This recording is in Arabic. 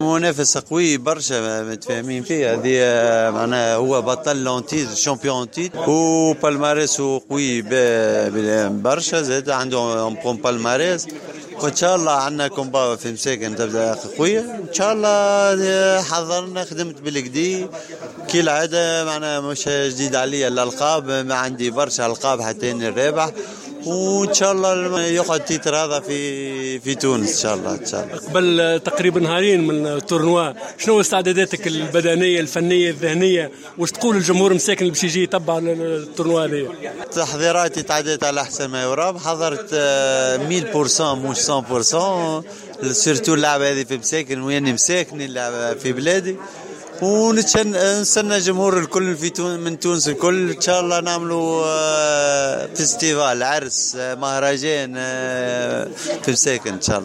منافسة قوي برشا متفاهمين فيها هذه. معناها هو بطل لونتيت شامبيون تيت وبالماريس قوي برشا، زاد عنده بالماريس. وان شاء الله عندنا كومبا في مساكن تبدا قويه ان شاء الله. حضرنا خدمت بالكدي كي العاده، معناها مش جديد عليا الالقاب، ما عندي برشا القاب حتى الرابح، وان شاء الله يقعد تيتر هذا في تونس ان شاء الله. ان شاء الله قبل تقريبا نهارين من التورنوا، شنو استعداداتك البدنيه الفنيه الذهنيه، واش تقول الجمهور مساكن اللي باش يجي يتبع التورنوا هذه؟ تحضيراتي تعديت على احسن ما يرام، حضرت 100% مش 100%، سيرتو اللعبه هذه في مساكن وياني مساكني اللعبه في بلادي، ونستنى جمهور الكل من تونس الكل ان شاء الله نعملوا فيستيفال عرس مهرجان في مساكن ان شاء الله.